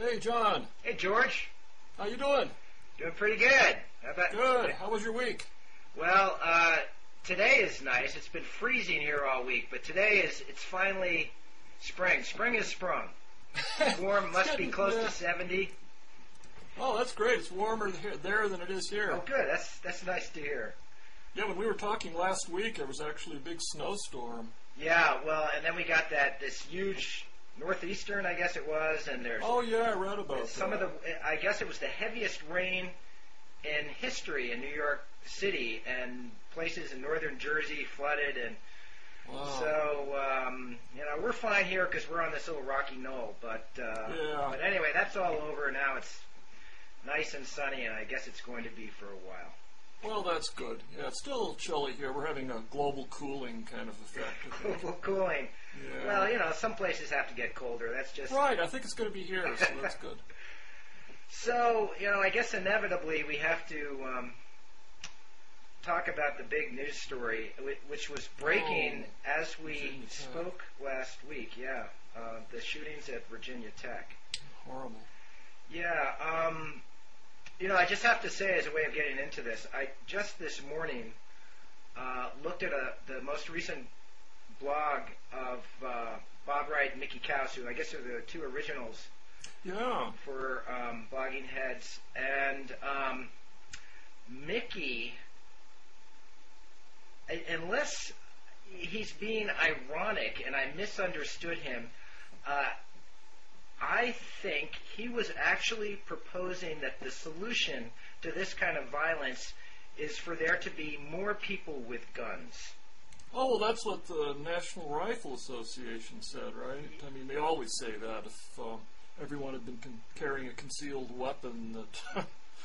Hey, John. Hey, George. How you doing? Doing pretty good. How about? Good. How was your week? Well, today is nice. It's been freezing here all week, but it's finally spring. Spring has sprung. It's warm. Must be close to 70. Oh, that's great. It's warmer there than it is here. Oh, good. That's nice to hear. Yeah, when we were talking last week, there was actually a big snowstorm. Yeah, well, and then we got this huge northeastern, I guess it was, and there's... Oh, yeah, I read about some that. of the... I guess it was the heaviest rain in history in New York City, and places in northern Jersey flooded, and... Wow. So, we're fine here because we're on this little rocky knoll, but anyway, that's all over. Now it's nice and sunny, and I guess it's going to be for a while. Well, that's good. Yeah, it's still a little chilly here. We're having a global cooling kind of effect. Global cooling. Yeah. Well, some places have to get colder. That's just... Right, I think it's going to be here, so that's good. So, I guess inevitably we have to talk about the big news story, which was breaking as we spoke last week. Yeah, the shootings at Virginia Tech. Horrible. Yeah, I just have to say, as a way of getting into this, I just this morning looked at the most recent blog of Bob Wright and Mickey Kaus, who I guess are the two originals for Blogging Heads. And Mickey, unless he's being ironic and I misunderstood him, I think he was actually proposing that the solution to this kind of violence is for there to be more people with guns. Oh, well, that's what the National Rifle Association said, right? I mean, they always say that if everyone had been carrying a concealed weapon, that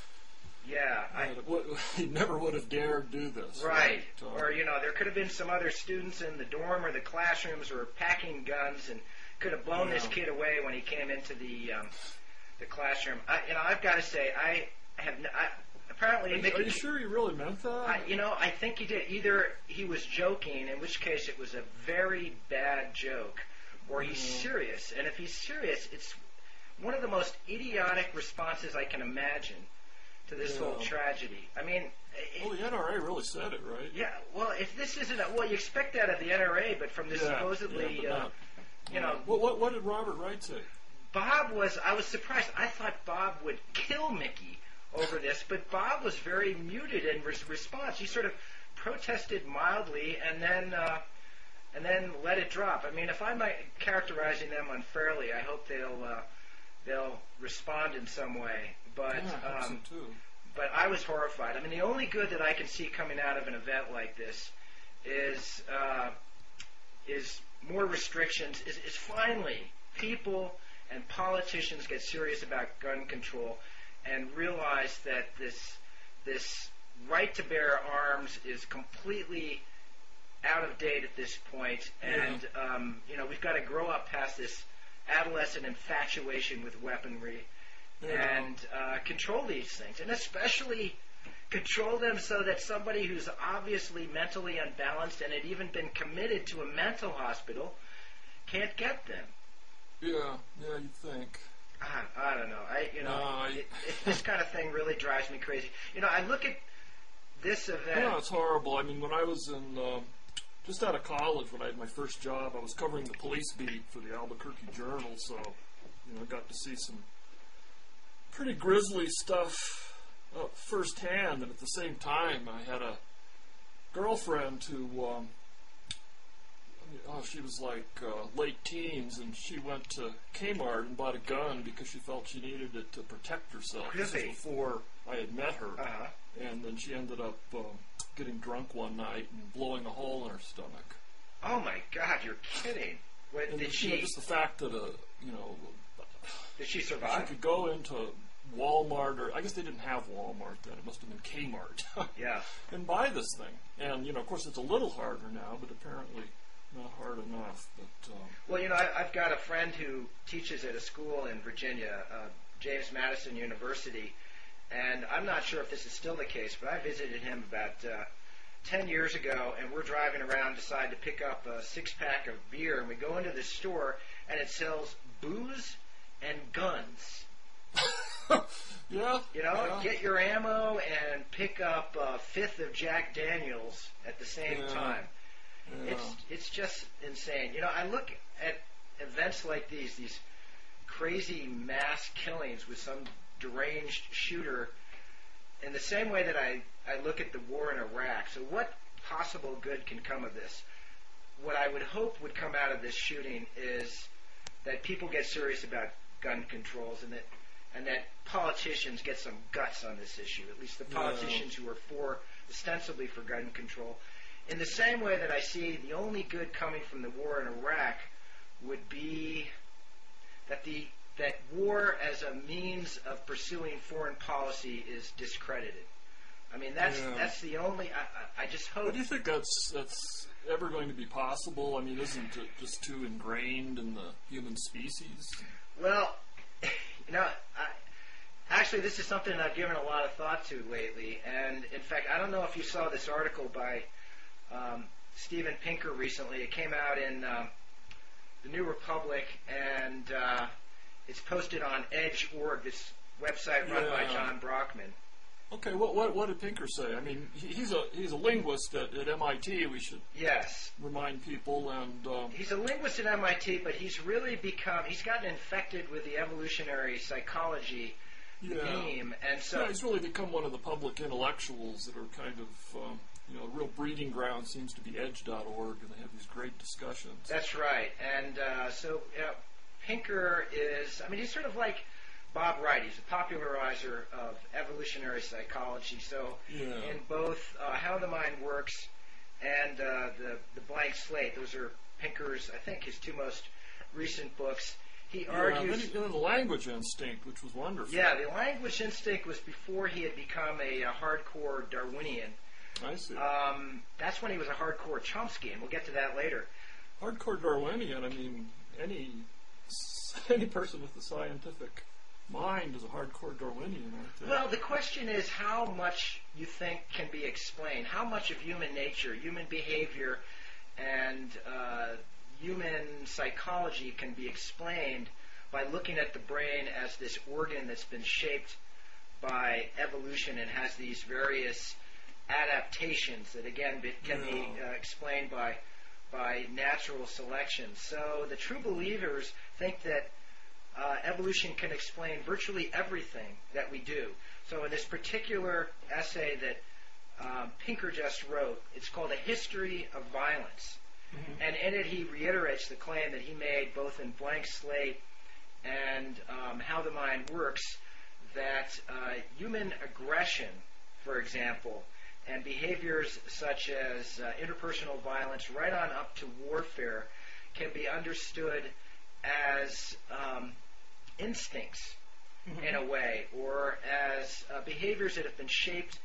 he never would have dared do this. Right. Or, there could have been some other students in the dorm or the classrooms who were packing guns and could have blown this kid away when he came into the classroom. I've got to say, apparently... Are you sure he really meant that? I think he did. Either he was joking, in which case it was a very bad joke, or he's serious. And if he's serious, it's one of the most idiotic responses I can imagine to this whole tragedy. I mean... Well, the NRA really said it, right? Yeah, well, if this isn't... you expect that of the NRA, but from this supposedly... What did Robert Wright say? I was surprised. I thought Bob would kill Mickey over this, but Bob was very muted in response. He sort of protested mildly and then let it drop. I mean, if I'm characterizing them unfairly, I hope they'll respond in some way. But I hope so too. But I was horrified. I mean, the only good that I can see coming out of an event like this is more restrictions. Is finally people and politicians get serious about gun control and realize that this right to bear arms is completely out of date at this point, and we've got to grow up past this adolescent infatuation with weaponry and control these things, and especially control them so that somebody who's obviously mentally unbalanced and had even been committed to a mental hospital can't get them. Yeah, you'd think. I don't know. This kind of thing really drives me crazy. I look at this event. Yeah, it's horrible. I mean, when I was just out of college, when I had my first job, I was covering the police beat for the Albuquerque Journal, so I got to see some pretty grisly stuff firsthand, and at the same time, I had a girlfriend who, she was like late teens, and she went to Kmart and bought a gun because she felt she needed it to protect herself. Really? This was before I had met her, and then she ended up getting drunk one night and blowing a hole in her stomach. Oh my God, you're kidding! Did she? Just the fact that did she survive? She could go into Walmart, or I guess they didn't have Walmart then. It must have been Kmart. Yeah. And buy this thing. And, of course, it's a little harder now, but apparently not hard enough. But I've got a friend who teaches at a school in Virginia, James Madison University, and I'm not sure if this is still the case, but I visited him about 10 years ago, and we're driving around, decide to pick up a six-pack of beer, and we go into this store, and it sells booze and guns. Yeah. You know, get your ammo and pick up a fifth of Jack Daniels at the same time. Yeah. It's just insane. You know, I look at events like these crazy mass killings with some deranged shooter in the same way that I look at the war in Iraq. So what possible good can come of this? What I would hope would come out of this shooting is that people get serious about gun controls and that politicians get some guts on this issue, at least the politicians who are ostensibly for gun control. In the same way that I see the only good coming from the war in Iraq would be that war as a means of pursuing foreign policy is discredited. I mean, that's the only. I just hope. But do you think that's ever going to be possible? I mean, isn't it just too ingrained in the human species? Well, you know, actually, this is something I've given a lot of thought to lately. And in fact, I don't know if you saw this article by Steven Pinker recently. It came out in the New Republic, and it's posted on Edge.org, this website run by John Brockman. Okay, what did Pinker say? I mean, he's a linguist at MIT. We should remind people. And he's a linguist at MIT, but he's gotten infected with the evolutionary psychology theme, and so he's really become one of the public intellectuals that are kind of a real breeding ground seems to be Edge.org, and they have these great discussions. That's right, and so Pinker is, I mean, he's sort of like Bob Wright. He's a popularizer of evolutionary psychology. So in both How the Mind Works and the Blank Slate, those are Pinker's, I think, his two most recent books. He argues... And then the Language Instinct, which was wonderful. Yeah, the Language Instinct was before he had become a hardcore Darwinian. I see. That's when he was a hardcore Chomsky, and we'll get to that later. Hardcore Darwinian, I mean, any person with a scientific mind is a hardcore Darwinian, aren't they? Well, the question is how much you think can be explained, how much of human nature, human behavior, and human psychology can be explained by looking at the brain as this organ that's been shaped by evolution and has these various adaptations that, again, can be explained by natural selection. So the true believers think that evolution can explain virtually everything that we do. So in this particular essay that Pinker just wrote, it's called A History of Violence. Mm-hmm. And in it he reiterates the claim that he made both in Blank Slate and How the Mind Works, that human aggression, for example, and behaviors such as interpersonal violence right on up to warfare can be understood as instincts in a way, or as behaviors that have been shaped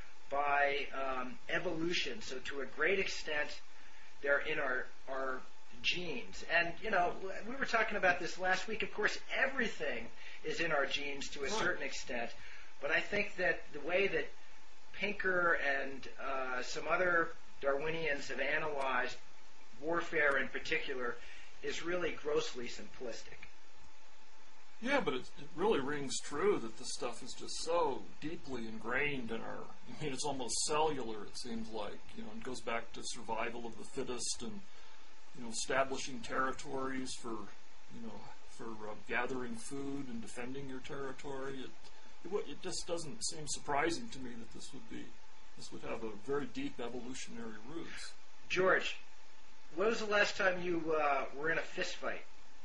by evolution. So to a great extent, they're in our genes. And, you know, we were talking about this last week. Of course, everything is in our genes to a certain extent. But I think that the way that Pinker and some other Darwinians have analyzed warfare in particular is really grossly simplistic. Yeah, but it really rings true that this stuff is just so deeply ingrained in our... I mean, it's almost cellular, it seems like. You know, it goes back to survival of the fittest and, you know, establishing territories for gathering food and defending your territory. It just doesn't seem surprising to me that this would have a very deep evolutionary roots. George, when was the last time you were in a fist fight?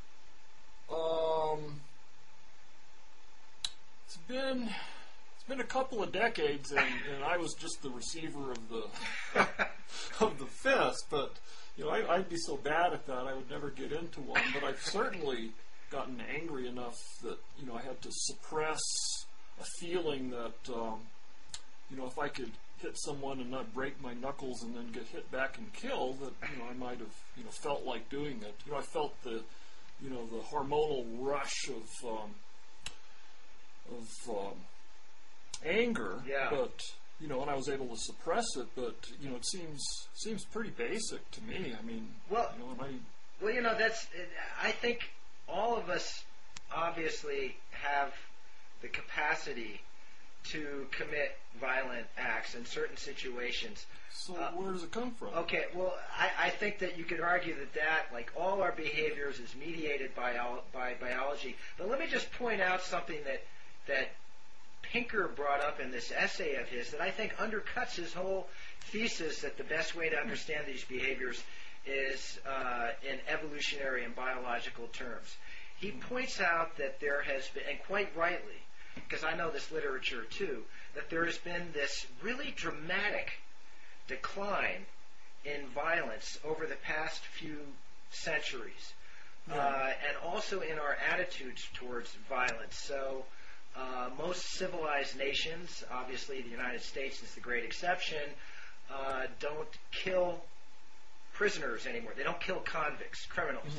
It's been a couple of decades, and I was just the receiver of the of the fist. But you know, I'd be so bad at that I would never get into one. But I've certainly gotten angry enough that I had to suppress a feeling that if I could hit someone and not break my knuckles and then get hit back and kill, that I might have felt like doing it. I felt the hormonal rush of anger, but and I was able to suppress it. But it seems pretty basic to me. I mean, that's. I think all of us obviously have the capacity to commit violent acts in certain situations. So where does it come from? Okay, well, I think that you could argue that, like all our behaviors, is mediated by biology. But let me just point out something that Pinker brought up in this essay of his that I think undercuts his whole thesis that the best way to understand these behaviors is in evolutionary and biological terms. He points out that there has been, and quite rightly, because I know this literature too, that there has been this really dramatic decline in violence over the past few centuries, and also in our attitudes towards violence. So most civilized nations, obviously the United States is the great exception, don't kill prisoners anymore. They don't kill convicts, criminals.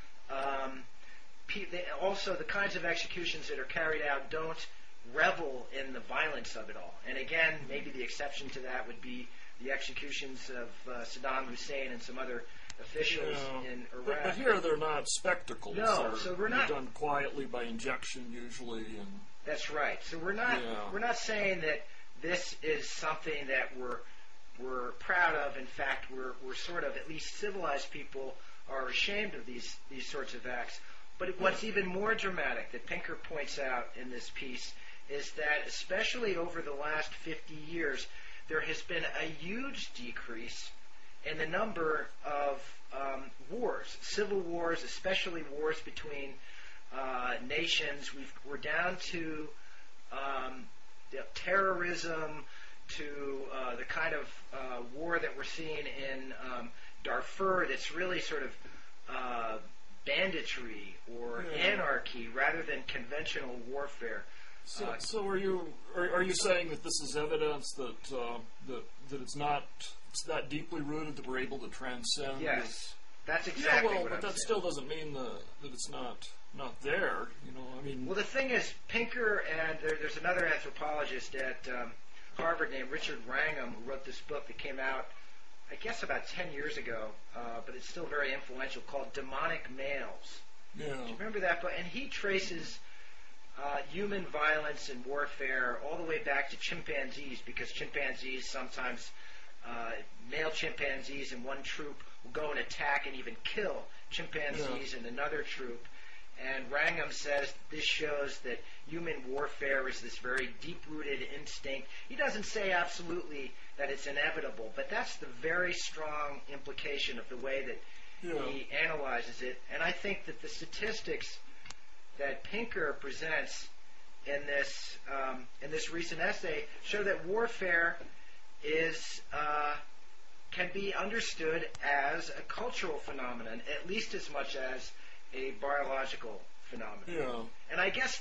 Also, the kinds of executions that are carried out don't revel in the violence of it all. And again, maybe the exception to that would be the executions of Saddam Hussein and some other officials in Iraq. But here they're not spectacles. No, so we're not. They're done quietly by injection usually. And that's right. So we're not saying that this is something that we're proud of. In fact, we're sort of, at least civilized people are ashamed of these sorts of acts. But what's even more dramatic that Pinker points out in this piece is that, especially over the last 50 years, there has been a huge decrease in the number of wars, civil wars, especially wars between nations. We're down to terrorism, to the kind of war that we're seeing in Darfur that's really sort of banditry or anarchy rather than conventional warfare. So are you saying that this is evidence that it's that deeply rooted that we're able to transcend? Yes, that's exactly what I'm saying. But that still doesn't mean that it's not there. I mean. Well, the thing is, Pinker and there's another anthropologist at Harvard named Richard Wrangham who wrote this book that came out, I guess, about 10 years ago, but it's still very influential, called Demonic Males. Yeah. Do you remember that book? And he traces human violence and warfare all the way back to chimpanzees, because chimpanzees sometimes, male chimpanzees in one troop will go and attack and even kill chimpanzees in another troop. And Wrangham says this shows that human warfare is this very deep-rooted instinct. He doesn't say absolutely that it's inevitable, but that's the very strong implication of the way that he analyzes it. And I think that the statistics that Pinker presents in this recent essay show that warfare can be understood as a cultural phenomenon, at least as much as a biological phenomenon. Yeah. And I guess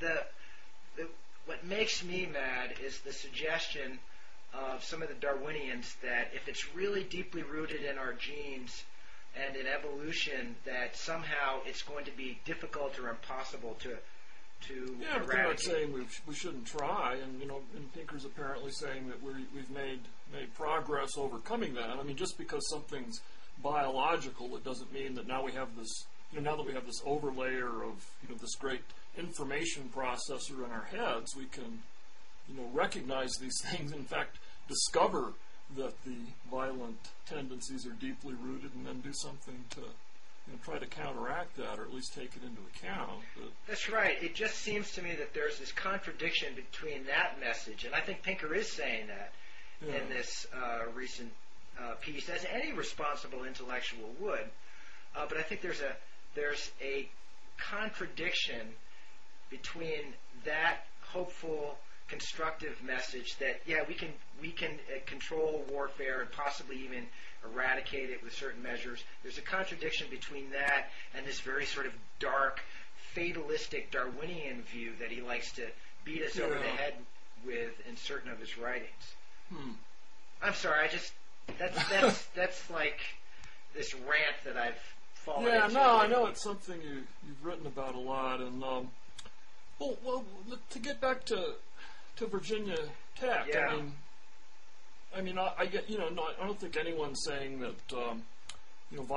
what makes me mad is the suggestion of some of the Darwinians that if it's really deeply rooted in our genes and in evolution, that somehow it's going to be difficult or impossible to eradicate. But they're not saying we shouldn't try, and and Pinker's apparently saying that we've made progress overcoming that. I mean, just because something's biological, it doesn't mean that now we have this. Now that we have this overlayer of this great information processor in our heads, we can recognize these things. In fact, discover that the violent tendencies are deeply rooted, and then do something to try to counteract that, or at least take it into account. That's right. It just seems to me that there's this contradiction between that message, and I think Pinker is saying that in this recent piece, as any responsible intellectual would. But I think there's a contradiction between that hopeful, constructive message that we can control warfare and possibly even eradicate it with certain measures. There's a contradiction between that and this very sort of dark, fatalistic Darwinian view that he likes to beat us over the head with in certain of his writings. I'm sorry, that's like this rant that I've fallen into. I know it's something you've written about a lot, and well, to get back to Virginia Tech, I mean, I get, I don't think anyone's saying that,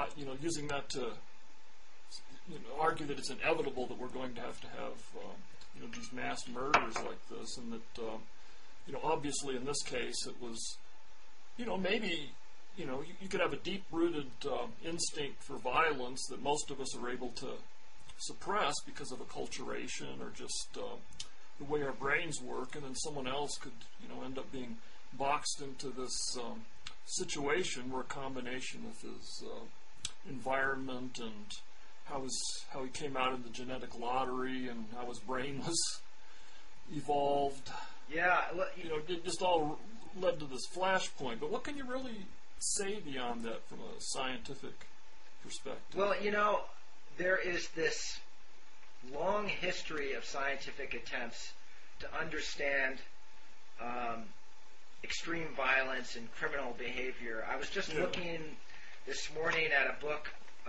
using that to, argue that it's inevitable that we're going to have these mass murders like this, and that obviously in this case it was maybe you could have a deep-rooted instinct for violence that most of us are able to suppress because of acculturation or just the way our brains work, and then someone else could end up being boxed into this situation where a combination of his environment and how he came out in the genetic lottery and how his brain was evolved. Yeah, it just all led to this flashpoint. But what can you really say beyond that from a scientific perspective? Well, there is this long history of scientific attempts to understand extreme violence and criminal behavior. I was just looking this morning at a book.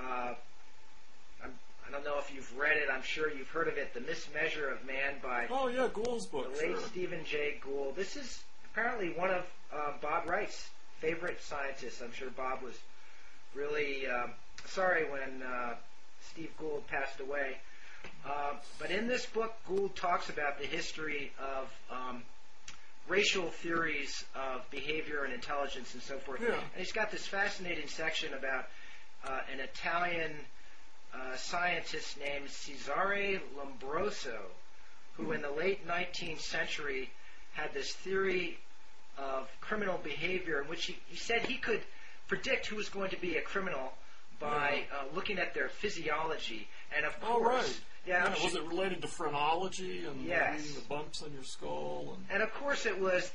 I don't know if you've read it. I'm sure you've heard of it, The Mismeasure of Man by Gould's book, the late Stephen Jay Gould. This is apparently one of Bob Wright's favorite scientists. I'm sure Bob was really sorry when Steve Gould passed away. But in this book, Gould talks about the history of racial theories of behavior and intelligence and so forth. Yeah. And he's got this fascinating section about an Italian scientist named Cesare Lombroso, who in the late 19th century had this theory of criminal behavior in which he said he could predict who was going to be a criminal by looking at their physiology. And of course... was it related to phrenology and yes. reading the bumps on your skull? And of course it was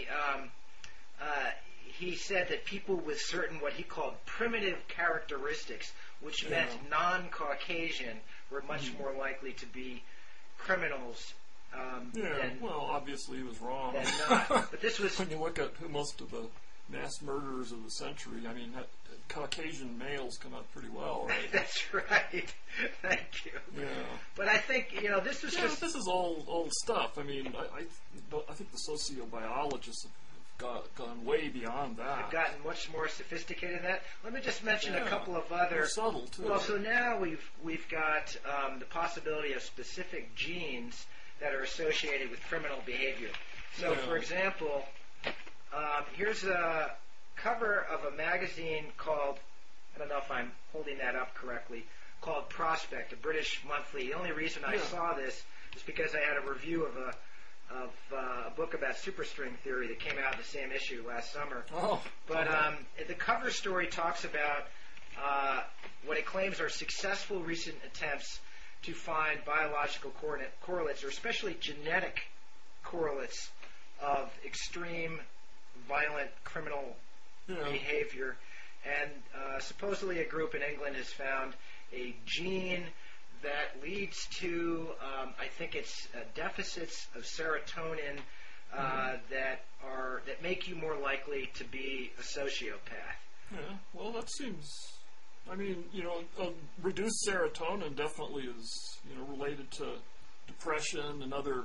he said that people with certain what he called primitive characteristics, which meant non-Caucasian, were much more likely to be criminals obviously he was wrong. Than not. But this was... When you look at who most of the mass murderers of the century, I mean, Caucasian males come out pretty well, right? That's right. Thank you. Yeah. But I think, this was just... this is old stuff. I mean, I think the sociobiologists have gone way beyond that. They've gotten much more sophisticated than that. Let me just mention a couple of other... They're subtle, too. Well, so now we've got the possibility of specific genes that are associated with criminal behavior. So, for example, here's a cover of a magazine called, I don't know if I'm holding that up correctly, called Prospect, a British monthly. The only reason I saw this is because I had a review of a book about superstring theory that came out in the same issue last summer. Oh. But the cover story talks about what it claims are successful recent attempts to find biological correlates, or especially genetic correlates of extreme violent criminal behavior. And supposedly a group in England has found a gene that leads to, I think it's deficits of serotonin that make you more likely to be a sociopath. Yeah, well, that seems... I mean, reduced serotonin definitely is, related to depression and other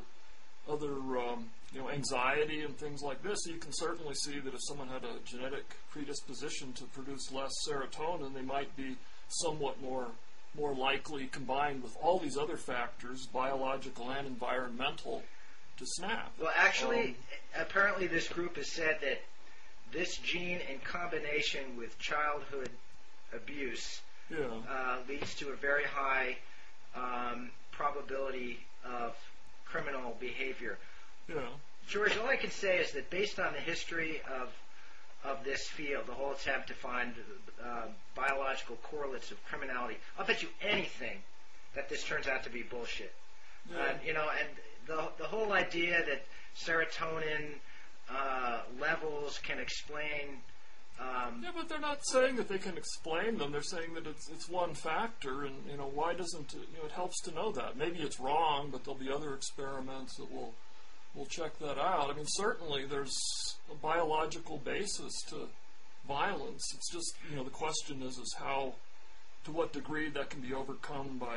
anxiety and things like this. You can certainly see that if someone had a genetic predisposition to produce less serotonin, they might be somewhat more likely, combined with all these other factors, biological and environmental, to snap. Well, actually, apparently this group has said that this gene in combination with childhood abuse leads to a very high probability of criminal behavior. Yeah. George, all I can say is that based on the history of this field, the whole attempt to find biological correlates of criminality, I'll bet you anything that this turns out to be bullshit. Yeah. And the whole idea that serotonin levels can explain... but they're not saying that they can explain them. They're saying that it's one factor, and why doesn't it? It helps to know that. Maybe it's wrong, but there'll be other experiments that will check that out. I mean, certainly there's a biological basis to violence. It's just the question is how, to what degree that can be overcome by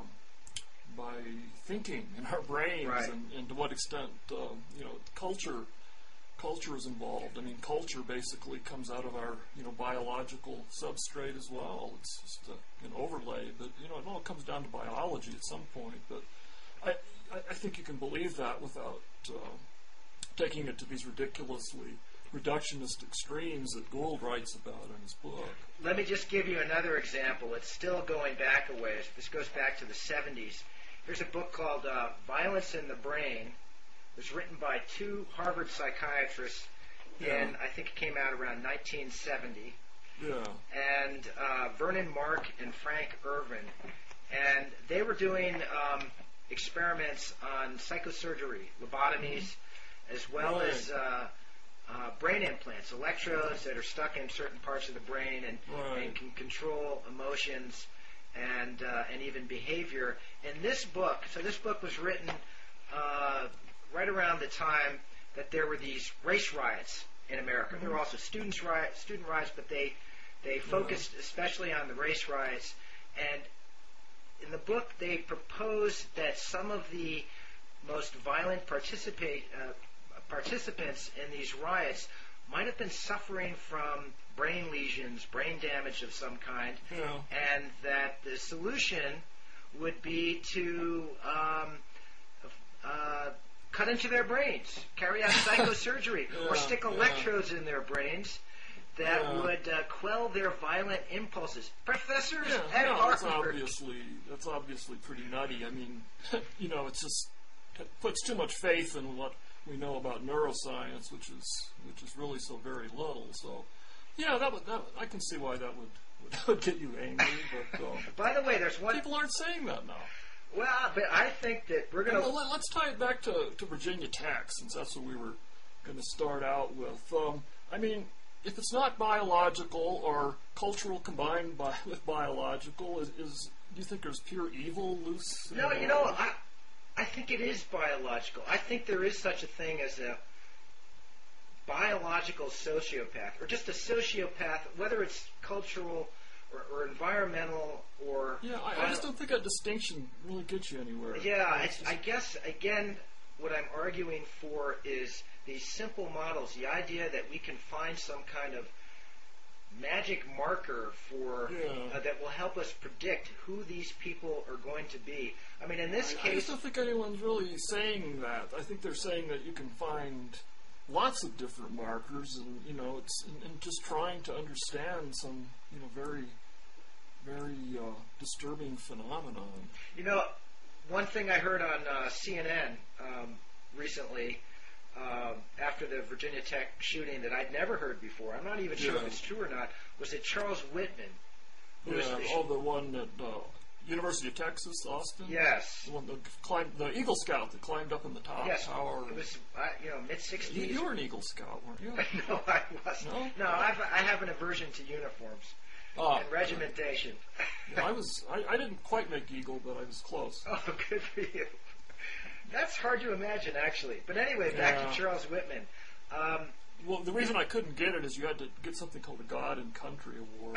thinking in our brains, right. and to what extent culture is involved. I mean, culture basically comes out of our, biological substrate as well. It's just an overlay, but, it all comes down to biology at some point. But I think think you can believe that without taking it to these ridiculously reductionist extremes that Gould writes about in his book. Let me just give you another example. It's still going back a ways. This goes back to the 70s. Here's a book called Violence in the Brain. It was written by two Harvard psychiatrists, and I think it came out around 1970. Yeah. And Vernon Mark and Frank Irvin. And they were doing experiments on psychosurgery, lobotomies, as well as brain implants, electrodes that are stuck in certain parts of the brain and can control emotions and even behavior. And this book was written right around the time that there were these race riots in America. There were also student riots, but they focused especially on the race riots. And in the book, they proposed that some of the most violent participants in these riots might have been suffering from brain lesions, brain damage of some kind, and that the solution would be to cut into their brains, carry out psychosurgery, or stick electrodes in their brains that would quell their violent impulses. Professors at Harvard. That's obviously pretty nutty. I mean, it puts too much faith in what we know about neuroscience, which is really so very little. So, I can see why that would get you angry. But by the way, there's one. People aren't saying that now. Well, but I think that we're going to. Well, let's tie it back to Virginia Tech, since that's what we were going to start out with. I mean, if it's not biological or cultural combined with biological, do you think there's pure evil loose? No, I think it is biological. I think there is such a thing as a biological sociopath, or just a sociopath, whether it's cultural or environmental or... Yeah, I just don't think that distinction really gets you anywhere. Yeah, I guess, again, what I'm arguing for is these simple models, the idea that we can find some kind of magic marker for that will help us predict who these people are going to be. I mean, in this case... I just don't think anyone's really saying that. I think they're saying that you can find lots of different markers, and it's and just trying to understand some very, very disturbing phenomenon. One thing I heard on CNN recently, after the Virginia Tech shooting, that I'd never heard before, I'm not even sure if it's true or not, was that Charles Whitman, the one at University of Texas, Austin? Yes. The one that climbed, the Eagle Scout that climbed up in the top tower. It was, mid-60s. You were an Eagle Scout, weren't you? No, I wasn't. No? No, I have an aversion to uniforms and regimentation. I didn't quite make Eagle, but I was close. Oh, good for you. That's hard to imagine, actually. But anyway, back to Charles Whitman. Well, the reason I couldn't get it is you had to get something called the God and Country Award.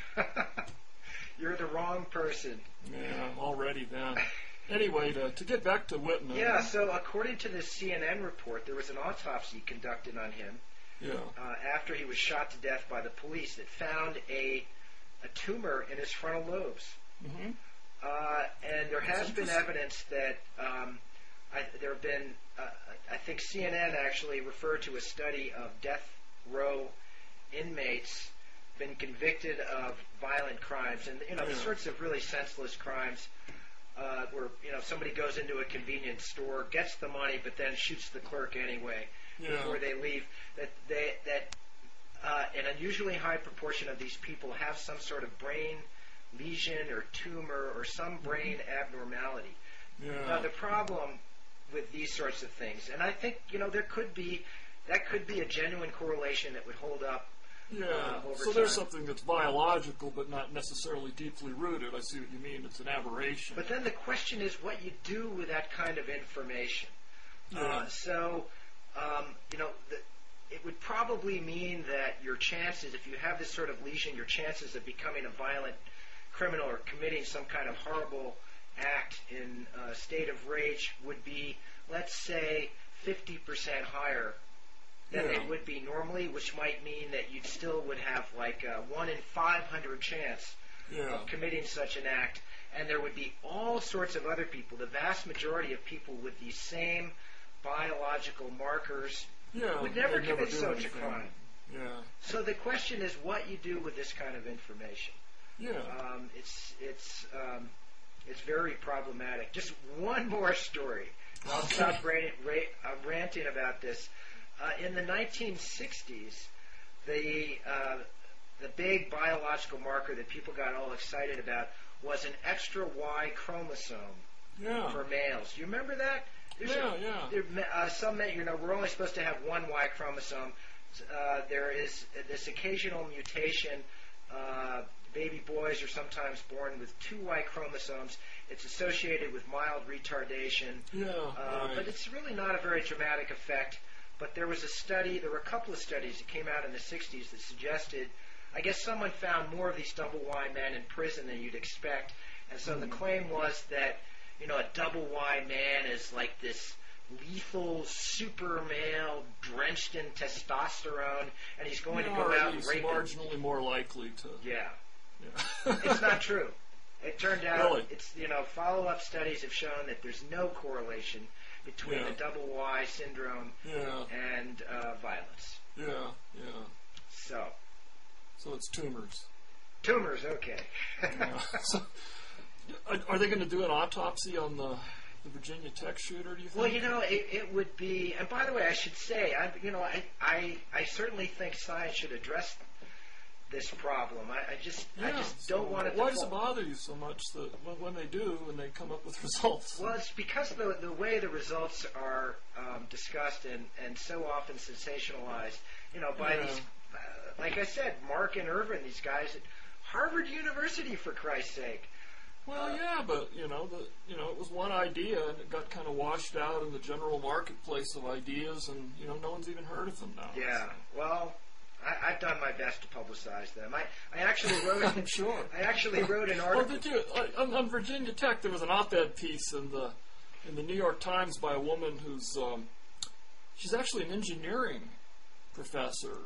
You're the wrong person. Yeah, already then. Anyway, to get back to Whitman. Yeah, so according to this CNN report, there was an autopsy conducted on him after he was shot to death by the police that found a tumor in his frontal lobes. Mm-hmm. And there has been evidence that there have been, I think CNN actually referred to a study of death row inmates been convicted of violent crimes, and the sorts of really senseless crimes where somebody goes into a convenience store, gets the money, but then shoots the clerk anyway before they leave. That an unusually high proportion of these people have some sort of brain lesion or tumor or some brain abnormality. Now the problem with these sorts of things, and I think that could be a genuine correlation that would hold up. So there's something that's biological but not necessarily deeply rooted. I see what you mean. It's an aberration. But then the question is what you do with that kind of information. It would probably mean that your chances, if you have this sort of lesion, your chances of becoming a violent criminal or committing some kind of horrible act in a state of rage would be, let's say, 50% higher than they would be normally, which might mean that you still would have like a 1 in 500 chance of committing such an act. and there would be all sorts of other people, the vast majority of people with these same biological markers would never commit such a crime. Yeah. So the question is what you do with this kind of information. Yeah. It's very problematic. Just one more story. I'll stop ranting about this. In the 1960s, the big biological marker that people got all excited about was an extra Y chromosome for males. Do you remember that? Some men, we're only supposed to have one Y chromosome. There is this occasional mutation. Baby boys are sometimes born with 2 Y chromosomes. It's associated with mild retardation. But it's really not a very dramatic effect. But there were a couple of studies that came out in the 60s that suggested, I guess someone found more of these double Y men in prison than you'd expect. And so the claim was that, a double Y man is like this lethal super male drenched in testosterone, and he's going to go out and rape. He's marginally more likely to. Yeah. It's not true. It turned out follow-up studies have shown that there's no correlation between the double Y syndrome and violence. So it's tumors. Tumors, okay. So, are they going to do an autopsy on the Virginia Tech shooter, do you think? Well, it would be, and by the way, I should say, I certainly think science should address this problem. I just don't want it to Why does it bother you so much that when they do and they come up with results? Well, it's because the way the results are discussed and so often sensationalized, by these, like I said, Mark and Irvin, these guys at Harvard University, for Christ's sake. Well, but it was one idea, and it got kind of washed out in the general marketplace of ideas, and no one's even heard of them now. Yeah, well, I've done my best to publicize them. I actually wrote. I'm sure. I actually wrote an article. On Virginia Tech, there was an op-ed piece in the New York Times by a woman who's she's actually an engineering professor,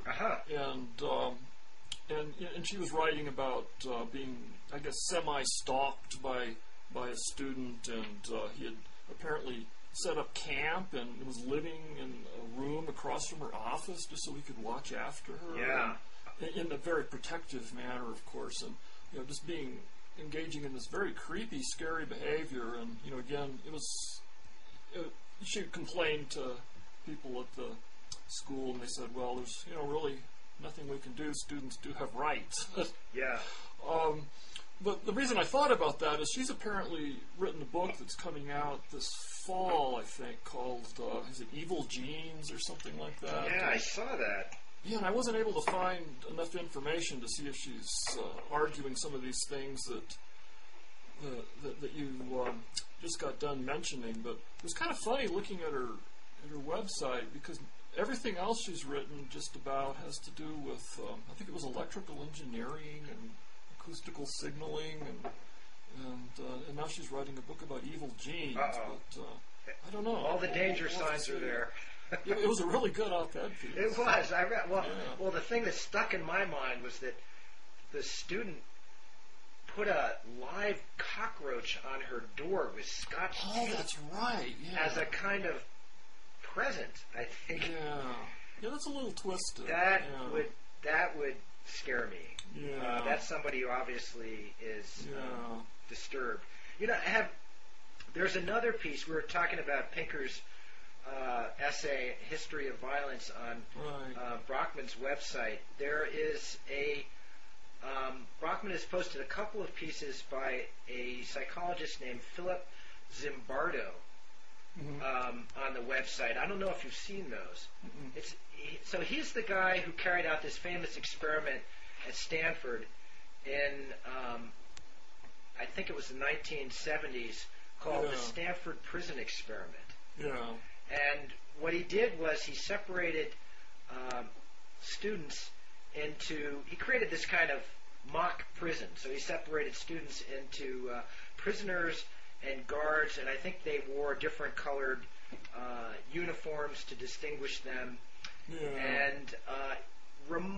and she was writing about being, I guess, semi-stalked by a student, and he had apparently set up camp and was living in a room across from her office just so he could watch after her. Yeah. In a very protective manner, of course, and just engaging in this very creepy, scary behavior. And again, she complained to people at the school, and they said, "Well, there's really nothing we can do. Students do have rights." Yeah. But the reason I thought about that is she's apparently written a book that's coming out this fall, I think, called, is it Evil Genes or something like that? Yeah, I saw that. Yeah, and I wasn't able to find enough information to see if she's arguing some of these things that you just got done mentioning. But it was kind of funny looking at her website, because everything else she's written just about has to do with, I think it was electrical engineering and acoustical signaling, and now she's writing a book about evil genes. But I don't know. All the danger signs are there. It was a really good op-ed piece. It was. I read. Well, the thing that stuck in my mind was that the student put a live cockroach on her door with Scotch tape. Oh, that's right. Yeah. As a kind of present, I think. Yeah, that's a little twisted. That would scare me. Yeah. That's somebody who obviously is disturbed. There's another piece. We were talking about Pinker's essay, History of Violence, on Brockman's website. There is Brockman has posted a couple of pieces by a psychologist named Philip Zimbardo on the website. I don't know if you've seen those. So he's the guy who carried out this famous experiment at Stanford in, I think it was the 1970s, called the Stanford Prison Experiment. Yeah. And what he did was he separated students he created this kind of mock prison. So he separated students into prisoners and guards, and I think they wore different colored uniforms to distinguish them. Yeah. And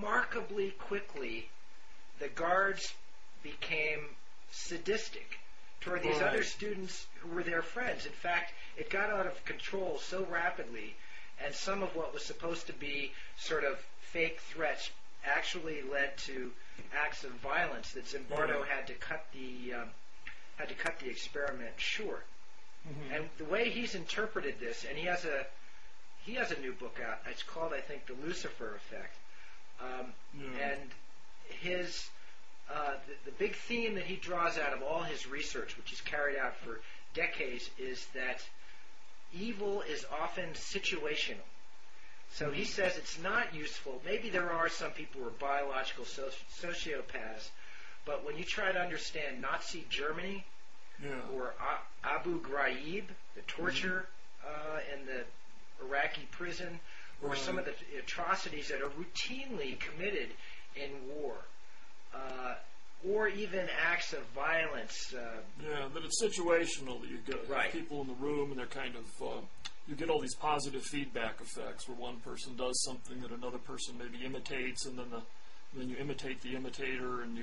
remarkably quickly, the guards became sadistic. toward these other students who were their friends. In fact, it got out of control so rapidly, and some of what was supposed to be sort of fake threats actually led to acts of violence that Zimbardo had to cut the experiment short. Mm-hmm. And the way he's interpreted this, and he has a new book out. It's called, I think, The Lucifer Effect. And his the big theme that he draws out of all his research, which he's carried out for decades, is that evil is often situational. So he says it's not useful. Maybe there are some people who are biological sociopaths, but when you try to understand Nazi Germany or Abu Ghraib, the torture in the Iraqi prison, or some of the atrocities that are routinely committed in war, or even acts of violence. That it's situational. You get people in the room, and they're kind of you get all these positive feedback effects where one person does something that another person maybe imitates, and then you imitate the imitator, and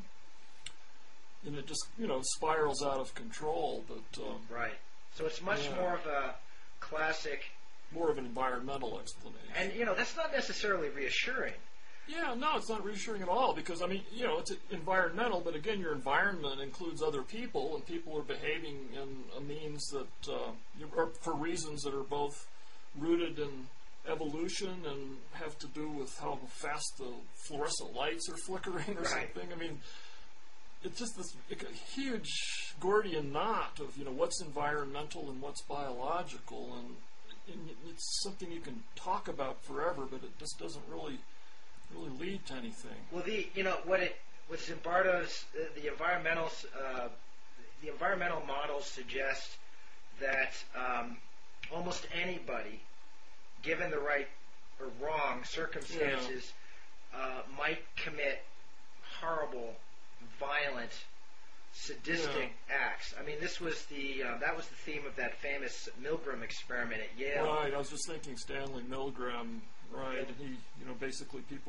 it just spirals out of control. But so it's much more of a classic. More of an environmental explanation. And, that's not necessarily reassuring. Yeah, no, it's not reassuring at all because, it's environmental, but again, your environment includes other people, and people are behaving in a means that, or for reasons that are both rooted in evolution and have to do with how fast the fluorescent lights are flickering or something. It's just this huge Gordian knot of, what's environmental and what's biological, and it's something you can talk about forever, but it just doesn't really lead to anything. Well, with Zimbardo's the environmental models suggest that almost anybody, given the right or wrong circumstances, might commit horrible, violent, sadistic acts. I mean, this was that was the theme of that famous Milgram experiment at Yale. Right. I was just thinking Stanley Milgram. Right. And he, basically people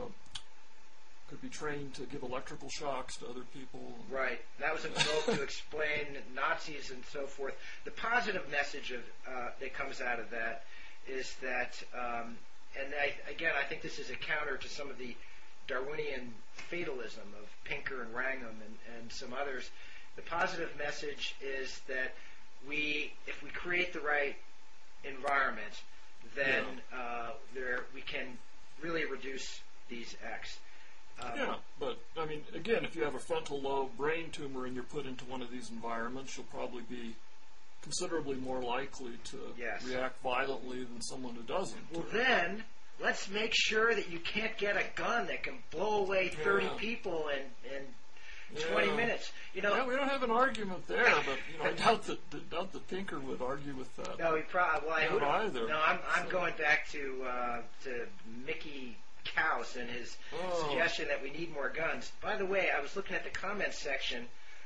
could be trained to give electrical shocks to other people. Right. That was invoked to explain Nazis and so forth. The positive message that comes out of that is that, and I think this is a counter to some of the Darwinian fatalism of Pinker and Wrangham and some others. The positive message is that if we create the right environment, then we can really reduce these acts. But again, if you have a frontal lobe brain tumor and you're put into one of these environments, you'll probably be considerably more likely to react violently than someone who doesn't. Well, then let's make sure that you can't get a gun that can blow away 30 people in 20 minutes. We don't have an argument there, but I doubt that Pinker would argue with that. No, he probably. Well, I don't either. No, I'm going back to Mickey Kaus and his suggestion that we need more guns. By the way, I was looking at the comments section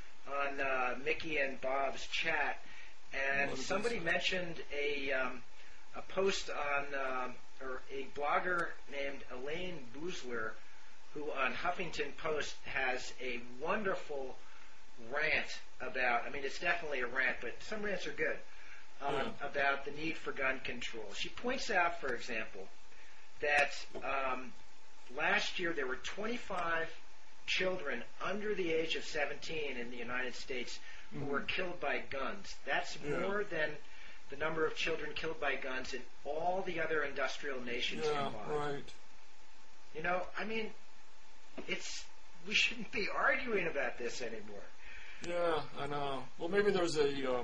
on Mickey and Bob's chat, and somebody mentioned a post on or a blogger named Elaine Boozler, who on Huffington Post has a wonderful rant about, it's definitely a rant, but some rants are good, about the need for gun control. She points out, for example, that last year there were 25 children under the age of 17 in the United States who were killed by guns. That's more than the number of children killed by guns in all the other industrial nations combined. Right. We shouldn't be arguing about this anymore. Yeah, I know. Well, maybe there's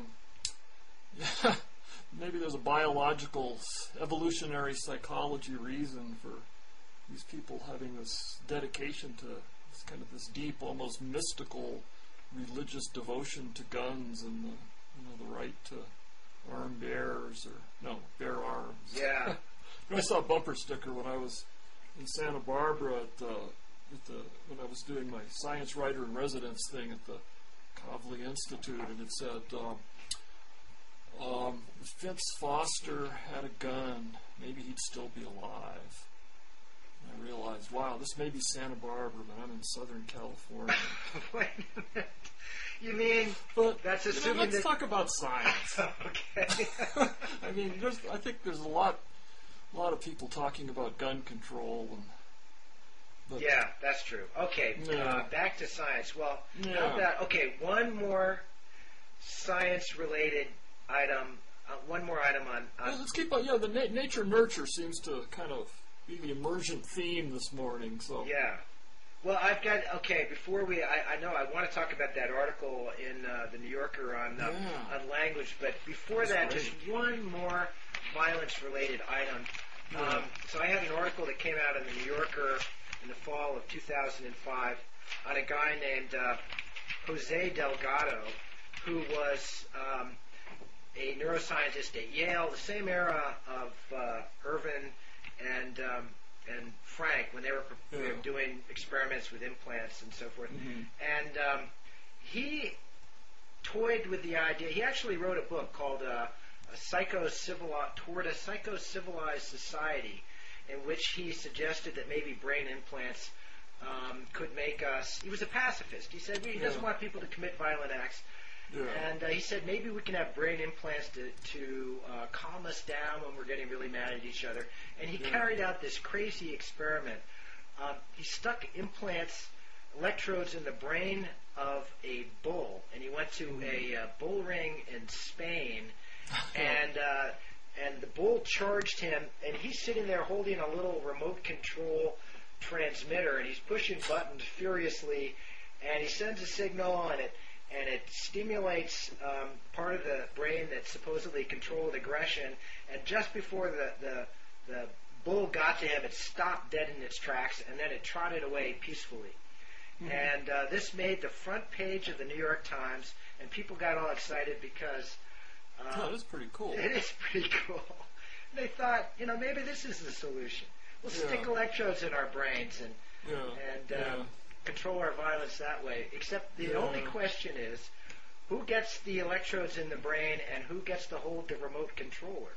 a biological, evolutionary psychology reason for these people having this dedication to this deep, almost mystical, religious devotion to guns and the right to arm bears bear arms. Yeah. I saw a bumper sticker when I was in Santa Barbara when I was doing my science writer in residence thing at the Kavli Institute, and it said, if Vince Foster had a gun, maybe he'd still be alive. I realized, wow, this may be Santa Barbara, but I'm in Southern California. Wait a minute. You mean But that's you know, assuming let's that... talk about science. Okay. I mean, I think there's a lot of people talking about gun control, but Yeah, that's true. Okay, Yeah. Back to science. Well, Yeah. how about, okay, one more science-related item. One more item on well, let's keep on. Yeah, the nature nurture seems to kind of be the emergent theme this morning. So yeah. Well, I've got, okay, before I know I want to talk about that article in the New Yorker on language, but before That's that, great. just one more violence-related item. Yeah. So I had an article that came out in the New Yorker in the fall of 2005 on a guy named Jose Delgado, who was a neuroscientist at Yale, the same era of Irvin and Frank, when they were doing experiments with implants and so forth. Mhm. And he toyed with the idea. He actually wrote a book called Toward a Psycho-Civilized Society, in which he suggested that maybe brain implants could make us... He was a pacifist. He said he doesn't want people to commit violent acts. Yeah. And he said maybe we can have brain implants to calm us down when we're getting really mad at each other. And he carried out this crazy experiment. He stuck electrodes in the brain of a bull, and he went to a bull ring in Spain, and the bull charged him, and he's sitting there holding a little remote control transmitter, and he's pushing buttons furiously, and he sends a signal, and it stimulates part of the brain that supposedly controlled aggression. And just before the bull got to him, it stopped dead in its tracks, and then it trotted away peacefully. Mm-hmm. And this made the front page of the New York Times, and people got all excited because... that's pretty cool. It is pretty cool. They thought, maybe this is the solution. We'll stick electrodes in our brains and control our violence that way. Except the only question is, who gets the electrodes in the brain and who gets to hold the remote controller?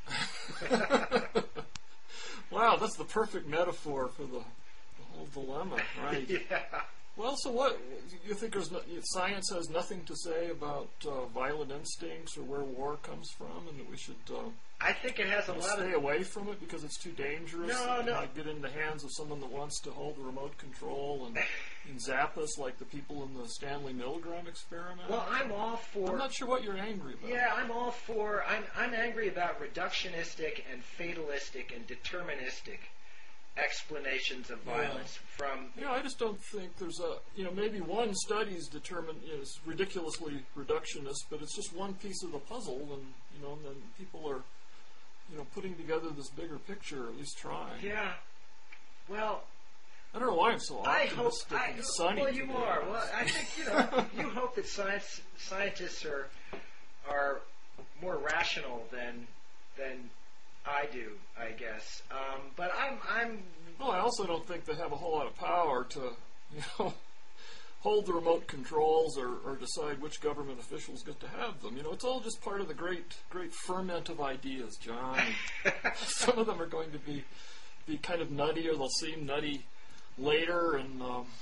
Wow, that's the perfect metaphor for the whole dilemma, right? Yeah. Well, so what? You think science has nothing to say about violent instincts or where war comes from, and that we should I think it has a lot stay away from it because it's too dangerous? No. Might get in the hands of someone that wants to hold the remote control and zap us like the people in the Stanley Milgram experiment? Well, I'm all for... I'm not sure what you're angry about. Yeah, I'm all for... I'm angry about reductionistic and fatalistic and deterministic explanations of violence from... I just don't think there's maybe one study's determined is ridiculously reductionist, but it's just one piece of the puzzle, and then people are, putting together this bigger picture, at least trying. Yeah. Well... I don't know why I'm so optimistic and sunny. Well, you today. are. Well, I think, you hope that scientists are more rational than I do, I guess. But I'm. Well, I also don't think they have a whole lot of power to, hold the remote controls or decide which government officials get to have them. It's all just part of the great ferment of ideas, John. Some of them are going to be kind of nutty, or they'll seem nutty later, and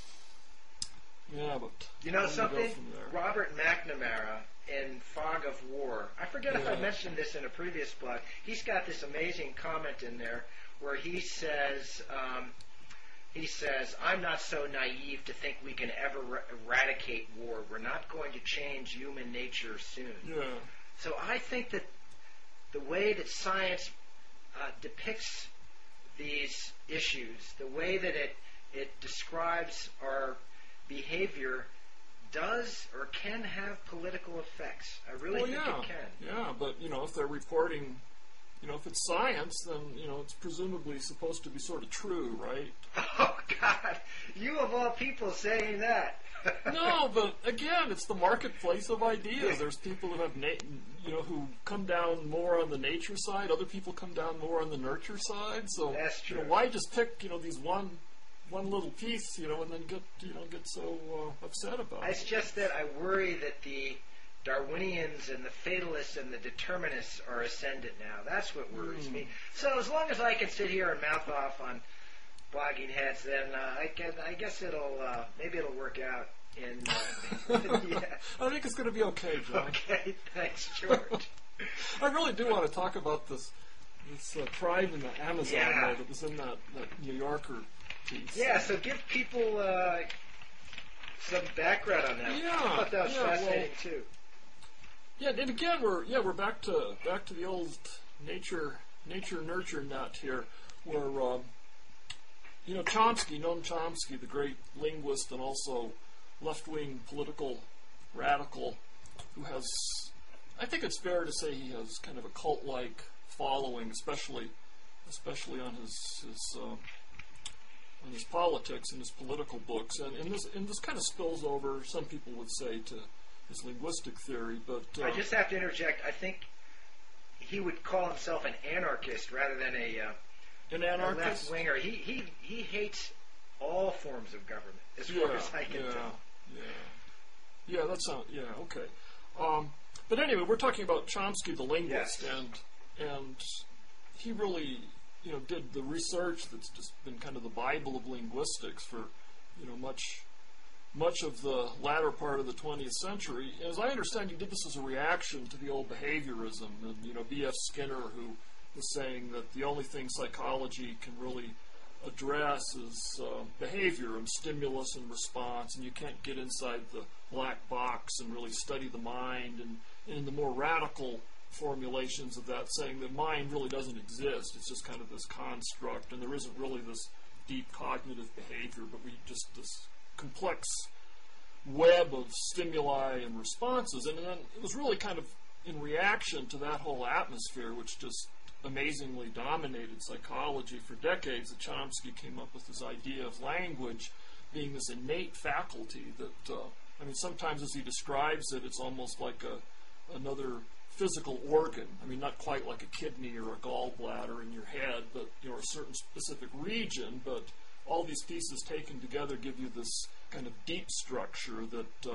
but something. Robert McNamara in Fog of War. I forget if I mentioned this in a previous blog. He's got this amazing comment in there where he says, I'm not so naive to think we can ever eradicate war. We're not going to change human nature soon. Yeah. So I think that the way that science depicts these issues, the way that it describes our behavior, does or can have political effects. I really think it can. Yeah, but if they're reporting, if it's science, then it's presumably supposed to be sort of true, right? Oh God, you of all people saying that. No, but again, it's the marketplace of ideas. There's people who have who come down more on the nature side. Other people come down more on the nurture side. So that's true. Why just pick these one little piece, and then get so upset about it? It's just that I worry that the Darwinians and the fatalists and the determinists are ascendant now. That's what worries me. So as long as I can sit here and mouth off on blogging heads, then I guess maybe it'll work out. Yeah. I think it's going to be okay, John. Okay, thanks, George. I really do want to talk about this tribe in the Amazon that was in that New Yorker piece. Yeah, so give people some background on that. Yeah, I thought that was fascinating too. Yeah, and again we're back to the old nature nurture nut here, where Chomsky, Noam Chomsky, the great linguist and also left-wing political radical, who has, I think it's fair to say, he has kind of a cult-like following, especially on his politics and his political books, and this kind of spills over, some people would say, to his linguistic theory. But I just have to interject. I think he would call himself an anarchist rather than an anarchist. A left-winger. He hates all forms of government, as far as I can tell. Yeah, that sounds, okay. But anyway, we're talking about Chomsky, the linguist, Yes. and he really, did the research that's just been kind of the Bible of linguistics for, much of the latter part of the 20th century. And as I understand, he did this as a reaction to the old behaviorism, and B.F. Skinner, who was saying that the only thing psychology can really address is behavior and stimulus and response, and you can't get inside the black box and really study the mind. And in the more radical formulations of that, saying the mind really doesn't exist, it's just kind of this construct, and there isn't really this deep cognitive behavior, but just this complex web of stimuli and responses. And then it was really kind of in reaction to that whole atmosphere, which just amazingly dominated psychology for decades, that Chomsky came up with this idea of language being this innate faculty that, sometimes as he describes it, it's almost like another physical organ. Not quite like a kidney or a gallbladder in your head, but a certain specific region. But all these pieces taken together give you this kind of deep structure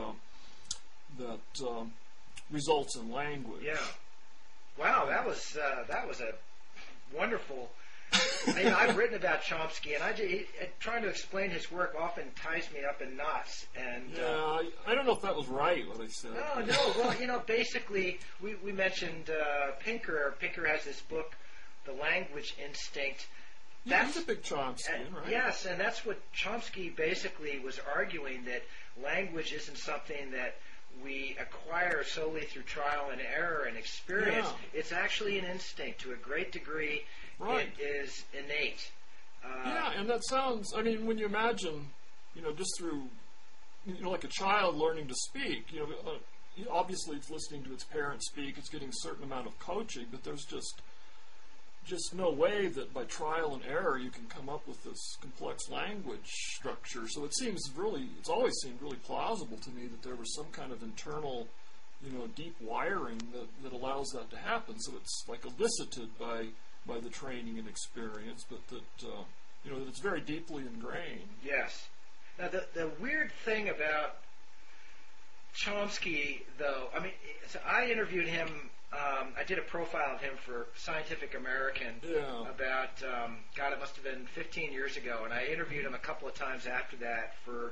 that results in language. Yeah. Wow, that was a wonderful. I've written about Chomsky, and trying to explain his work often ties me up in knots. And I don't know if that was right what I said. No. Well, basically, we mentioned Pinker. Pinker has this book, The Language Instinct. Yeah, he's a big Chomskyan, right? Yes, and that's what Chomsky basically was arguing, that language isn't something that we acquire solely through trial and error and experience. Yeah. It's actually an instinct to a great degree. Right. It is innate. And that sounds, when you imagine, just through, like a child learning to speak, obviously it's listening to its parents speak, it's getting a certain amount of coaching, but there's just no way that by trial and error you can come up with this complex language structure. So it's always seemed really plausible to me that there was some kind of internal, deep wiring that allows that to happen. So it's like elicited by the training and experience, but that that it's very deeply ingrained. Yes. Now the weird thing about Chomsky, though, so I interviewed him. I did a profile of him for Scientific American about, it must have been 15 years ago, and I interviewed him a couple of times after that for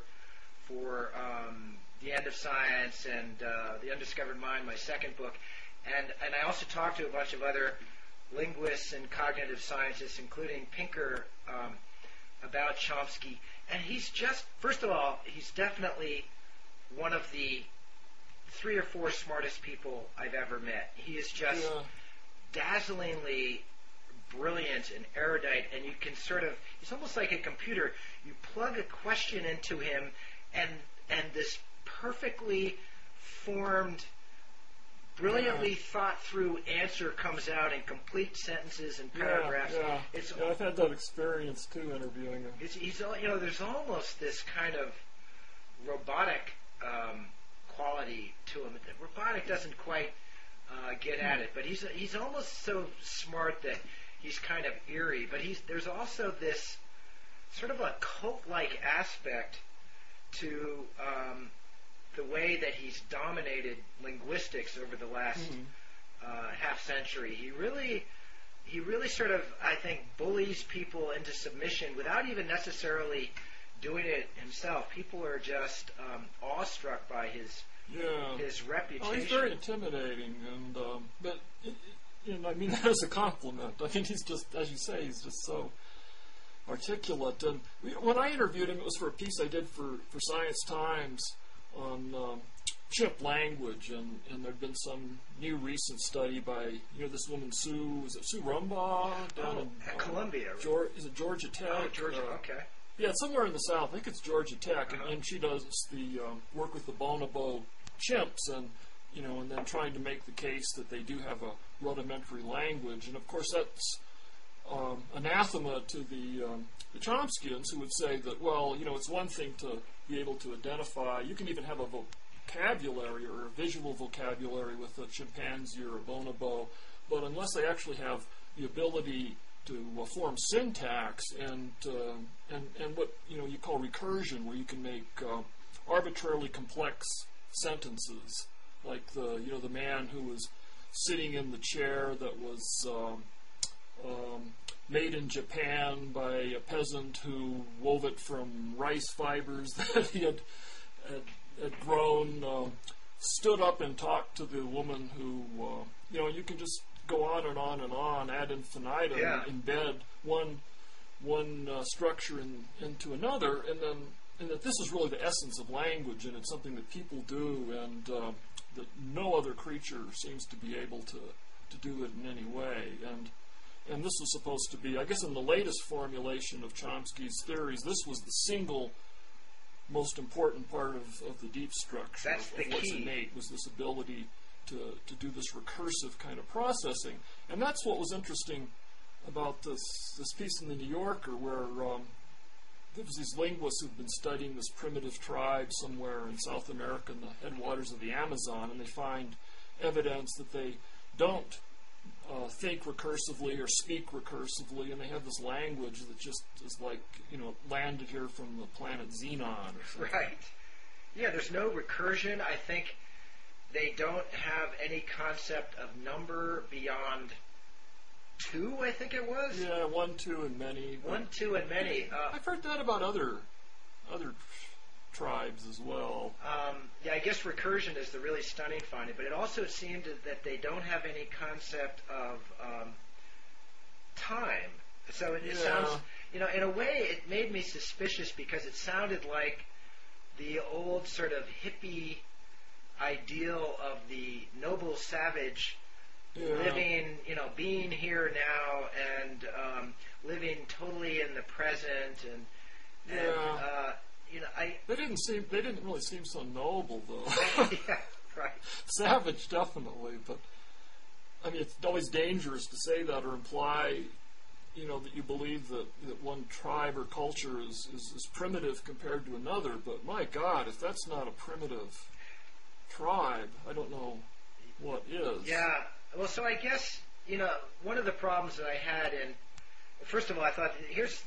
The End of Science and The Undiscovered Mind, my second book, and I also talked to a bunch of other linguists and cognitive scientists, including Pinker, about Chomsky, and he's just, first of all, he's definitely one of the 3 or 4 smartest people I've ever met. He is just dazzlingly brilliant and erudite, and you can he's almost like a computer. You plug a question into him, and this perfectly formed, brilliantly thought through answer comes out in complete sentences and paragraphs. I've had that experience too, interviewing him. There's almost this kind of robotic quality to him. Robotic doesn't quite get at it, but he's almost so smart that he's kind of eerie. But there's also this sort of a cult-like aspect to the way that he's dominated linguistics over the last half century. He really he really sort of, I think, bullies people into submission without even necessarily doing it himself. People are just awestruck by his reputation. Oh, he's very intimidating, and but I mean that as a compliment. I mean, he's just, as you say, he's just so articulate. And when I interviewed him, it was for a piece I did for Science Times on chimp language, and there'd been some new recent study by this woman Sue Rumbaugh down in at Columbia. Is it Georgia Tech? Oh, Georgia. Okay. Yeah, somewhere in the South. I think it's Georgia Tech, and she does the work with the bonobo chimps, and and then trying to make the case that they do have a rudimentary language, and of course that's anathema to the Chomskyans, who would say that, well, it's one thing to be able to identify. You can even have a vocabulary or a visual vocabulary with a chimpanzee or a bonobo, but unless they actually have the ability to form syntax and what you call recursion, where you can make arbitrarily complex sentences, like the man who was sitting in the chair that was made in Japan by a peasant who wove it from rice fibers that he had grown, stood up and talked to the woman who, you can just go on and on and on ad infinitum, embed one structure into another, and that this is really the essence of language, and it's something that people do, and that no other creature seems to be able to do it in any way. And this was supposed to be, I guess in the latest formulation of Chomsky's theories, this was the single most important part of the deep structure. That's the what's key. Innate, was this ability to do this recursive kind of processing. And that's what was interesting about this piece in the New Yorker, where there was these linguists who've been studying this primitive tribe somewhere in South America in the headwaters of the Amazon, and they find evidence that they don't think recursively or speak recursively, and they have this language that just is like, landed here from the planet Xenon or something. Right. Yeah, there's no recursion. I think they don't have any concept of number beyond 2, I think it was. Yeah, 1, 2, and many. 1, 2, and many. I've heard that about other tribes as well. Yeah, I guess recursion is the really stunning finding, but it also seemed that they don't have any concept of time. So it sounds, in a way, it made me suspicious, because it sounded like the old sort of hippie ideal of the noble savage living, being here now and living totally in the present, and they didn't really seem so noble, though. Yeah, right. Savage, definitely, but I mean, it's always dangerous to say that or imply, that you believe that one tribe or culture is primitive compared to another. But my God, if that's not a primitive tribe, I don't know what is. Yeah. Well, so I guess, one of the problems that I had first of all, I thought, here's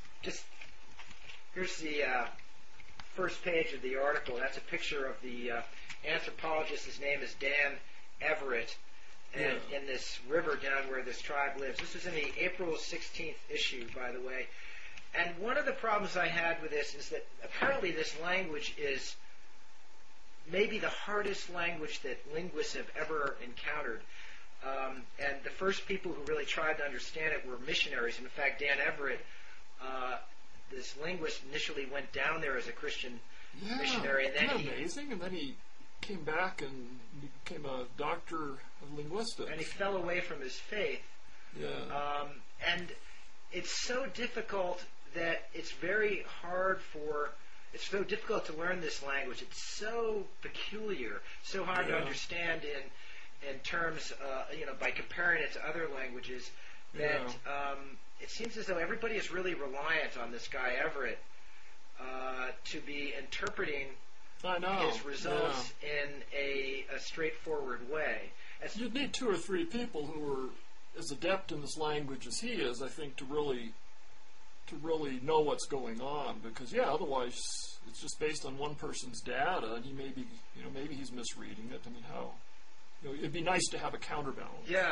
the first page of the article. That's a picture of the anthropologist. His name is Dan Everett, and in this river down where this tribe lives. This is in the April 16th issue, by the way. And one of the problems I had with this is that apparently this language is maybe the hardest language that linguists have ever encountered. And the first people who really tried to understand it were missionaries. In fact, Dan Everett, this linguist, initially went down there as a Christian missionary, and then isn't that amazing? And then he came back and became a doctor of linguistics. And he fell away from his faith. Yeah. And it's so difficult that it's very hard it's so difficult to learn this language. It's so peculiar, so hard to understand in terms, by comparing it to other languages, that it seems as though everybody is really reliant on this guy Everett to be interpreting his results in a straightforward way. You'd need 2 or 3 people who are as adept in this language as he is, I think, to really know what's going on. Because otherwise it's just based on one person's data, and he may be, maybe he's misreading it. I mean, how? It'd be nice to have a counterbalance. Yeah,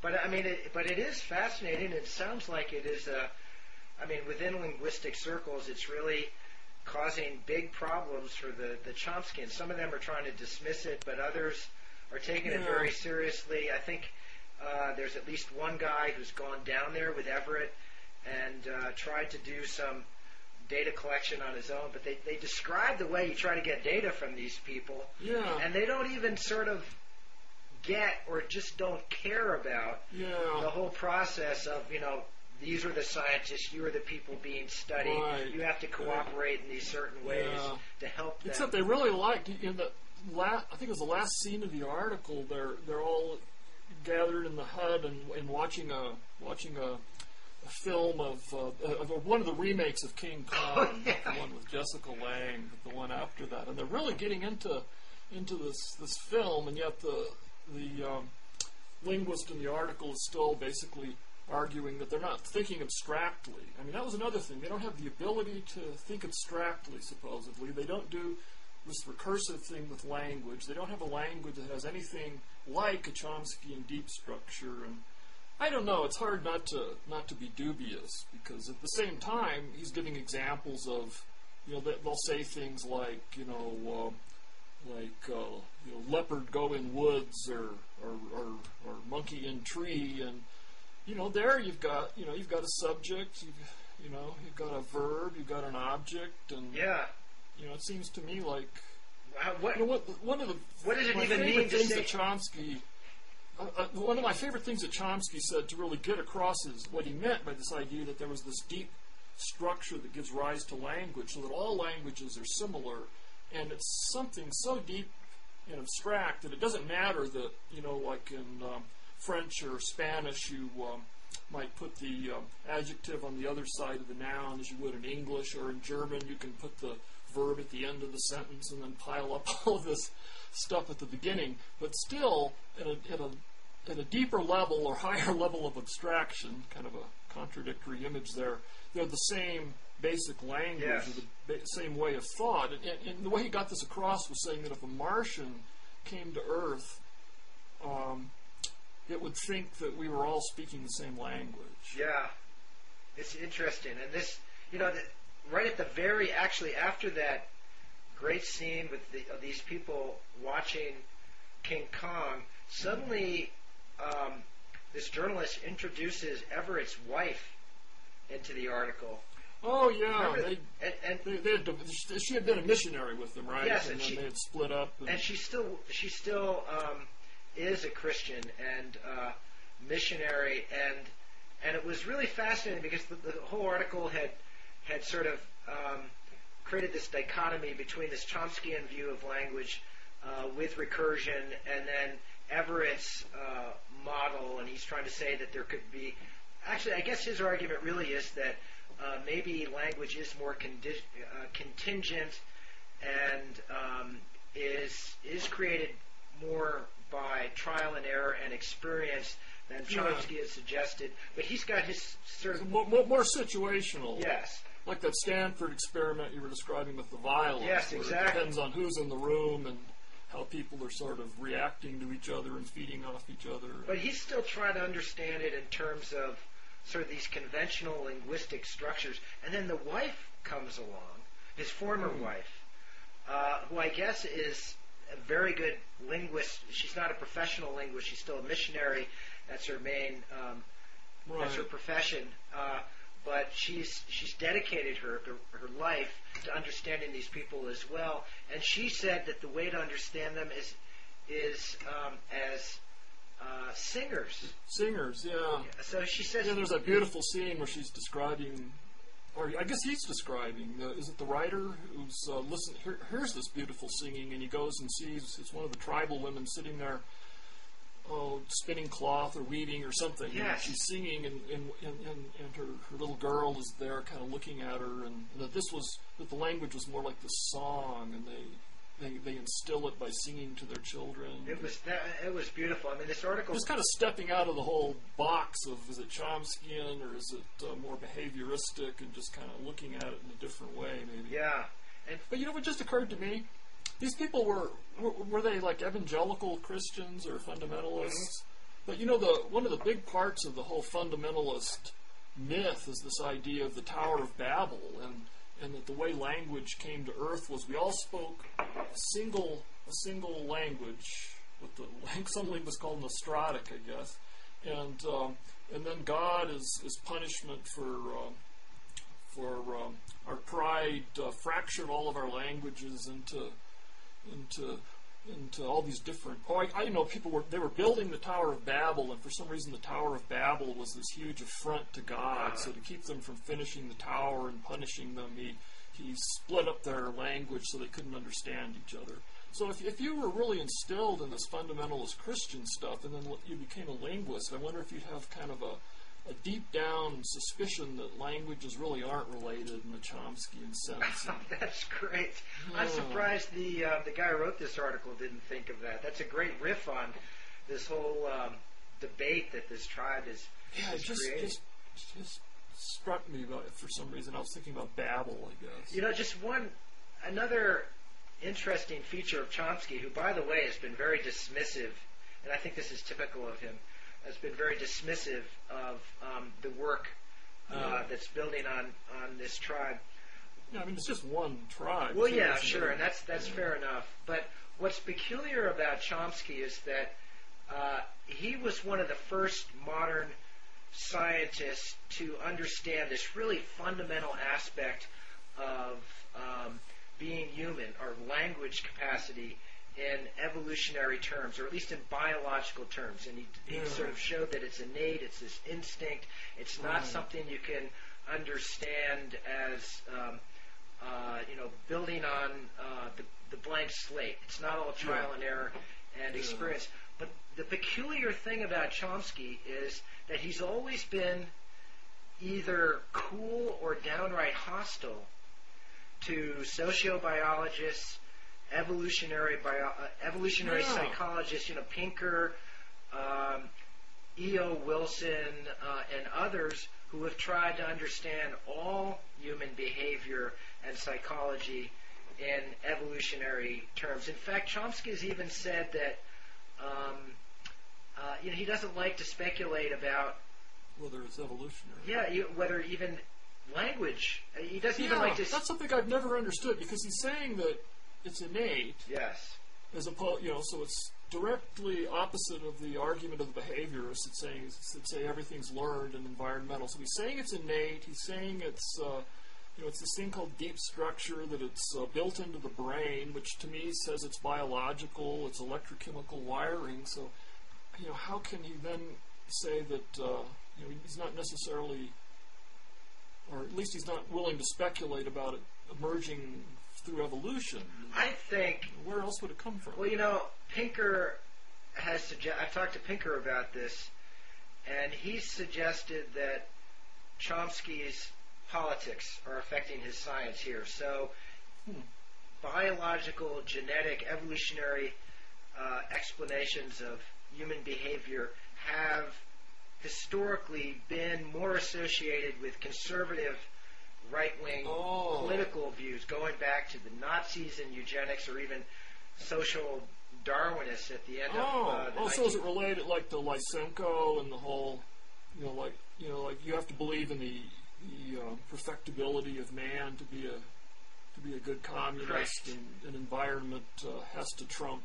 But I mean, but it is fascinating. It sounds like it is I mean, within linguistic circles, it's really causing big problems for the Chomsky. And some of them are trying to dismiss it, but others are taking it very seriously. I think there's at least one guy who's gone down there with Everett and tried to do some data collection on his own. But they describe the way you try to get data from these people, and they don't even sort of get or just don't care about the whole process of, you know, these are the scientists, you are the people being studied, you have to cooperate in these certain ways to help them. Except they really liked, in the I think it was the last scene of the article, they're all gathered in the HUD and watching a film of one of the remakes of King Kong, the one with Jessica Lange, the one after that, and they're really getting into this film, and yet the linguist in the article is still basically arguing that they're not thinking abstractly. I mean, that was another thing. They don't have the ability to think abstractly, supposedly. They don't do this recursive thing with language. They don't have a language that has anything like a Chomskyan deep structure. And I don't know. It's hard not to be dubious, because at the same time, he's giving examples of, you know, they'll say things like, leopard go in woods or monkey in tree, and you know, there you've got a subject, you've got a verb, you've got an object, and you know, it seems to me like one of my favorite things that Chomsky said to really get across is what he meant by this idea that there was this deep structure that gives rise to language, so that all languages are similar, and it's something so deep and abstract that it doesn't matter that, you know, like in French or Spanish, you might put the adjective on the other side of the noun as you would in English, or in German you can put the verb at the end of the sentence and then pile up all of this stuff at the beginning. But still, at a deeper level or higher level of abstraction, kind of a contradictory image there, they're the same basic language, or the same way of thought. And the way he got this across was saying that if a Martian came to Earth, it would think that we were all speaking the same language. Yeah, it's interesting. And this, you know, right at the actually after that great scene with these people watching King Kong, suddenly this journalist introduces Everett's wife into the article. Oh yeah, she had been a missionary with them, right? Yes, and then they had split up. And she still is a Christian and missionary, and it was really fascinating because the whole article had sort of created this dichotomy between this Chomskyan view of language with recursion, and then Everett's model, and he's trying to say that there could be. Actually, I guess his argument really is that maybe language is more contingent and is created more by trial and error and experience than Chomsky has suggested. But he's got his sort of more situational. Yes. Like that Stanford experiment you were describing with the violence. Yes, exactly. It depends on who's in the room and how people are sort of reacting to each other and feeding off each other. But he's still trying to understand it in terms of sort of these conventional linguistic structures. And then the wife comes along, his former wife, who I guess is a very good linguist. She's not a professional linguist. She's still a missionary. That's her main, that's her profession. But she's dedicated her life to understanding these people as well. And she said that the way to understand them is as singers. Singers, yeah. So she says. Yeah, there's that beautiful scene where she's describing, or I guess he's describing. Is it the writer who's listen? Here's this beautiful singing, and he goes and sees it's one of the tribal women sitting there. Spinning cloth or weaving or something. Yes. And she's singing, and her little girl is there kind of looking at her, and that the language was more like the song, and they instill it by singing to their children. It was beautiful. I mean, this article was kind of stepping out of the whole box of, is it Chomskyan or is it more behavioristic, and just kind of looking at it in a different way, maybe. Yeah. But you know what just occurred to me? These people were they like evangelical Christians or fundamentalists? But one of the big parts of the whole fundamentalist myth is this idea of the Tower of Babel, and that the way language came to Earth was we all spoke a single language. Something was called Nostratic, I guess, and then God, as punishment for our pride, fractured all of our languages into all these different. I know they were building the Tower of Babel, and for some reason the Tower of Babel was this huge affront to God. So to keep them from finishing the tower and punishing them, he split up their language so they couldn't understand each other. So if you were really instilled in this fundamentalist Christian stuff, and then you became a linguist, I wonder if you'd have kind of a deep down suspicion that languages really aren't related in the Chomskyan sense. That's great. Yeah. I'm surprised the guy who wrote this article didn't think of that. That's a great riff on this whole debate that this tribe is creating. It just struck me for some reason. I was thinking about Babel, I guess. Just another interesting feature of Chomsky, who, by the way, has been very dismissive, and I think this is typical of him, has been very dismissive of the work that's building on this tribe. Yeah, I mean, it's just one tribe. Well, yeah, sure, and that's fair enough. But what's peculiar about Chomsky is that he was one of the first modern scientists to understand this really fundamental aspect of being human, or language capacity, in evolutionary terms, or at least in biological terms. And he sort of showed that it's innate, it's this instinct, it's not something you can understand as building on the blank slate. It's not all trial and error and experience. But the peculiar thing about Chomsky is that he's always been either cool or downright hostile to sociobiologists, evolutionary psychologists, Pinker, E.O. Wilson, and others who have tried to understand all human behavior and psychology in evolutionary terms. In fact, Chomsky has even said that he doesn't like to speculate about whether it's evolutionary. Yeah, whether even language. He doesn't even like to. That's something I've never understood, because he's saying that it's innate. Yes. As opposed, so it's directly opposite of the argument of the behaviorists that say everything's learned and environmental. So he's saying it's innate. He's saying it's it's this thing called deep structure, that it's built into the brain, which to me says it's biological, it's electrochemical wiring. So, how can he then say that he's not necessarily, or at least he's not willing to speculate about it emerging through evolution? I think. Where else would it come from? Well, Pinker has I've talked to Pinker about this, and he suggested that Chomsky's politics are affecting his science here. So, biological, genetic, evolutionary explanations of human behavior have historically been more associated with conservative right-wing political views, going back to the Nazis and eugenics, or even social Darwinists at the end of the so is it related like to Lysenko and the whole, like you have to believe in the perfectibility of man to be a good communist, and environment has to trump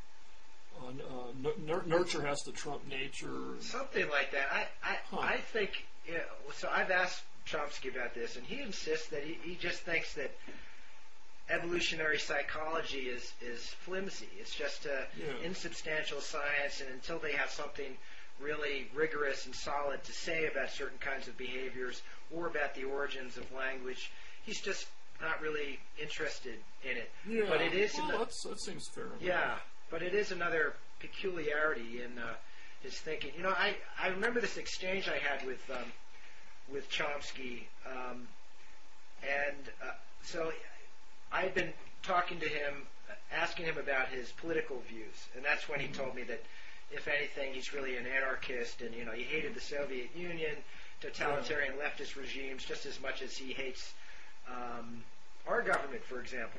nurture has to trump nature. Something like that. I think. So I've asked Chomsky about this, and he insists that he just thinks that evolutionary psychology is flimsy. It's just insubstantial science, and until they have something really rigorous and solid to say about certain kinds of behaviors or about the origins of language, he's just not really interested in it. Yeah. But it is. That seems fair enough. Yeah, but it is another peculiarity in his thinking. I remember this exchange I had with Chomsky, and so I'd been talking to him, asking him about his political views, and that's when he told me that, if anything, he's really an anarchist, and he hated the Soviet Union, totalitarian leftist regimes, just as much as he hates our government, for example.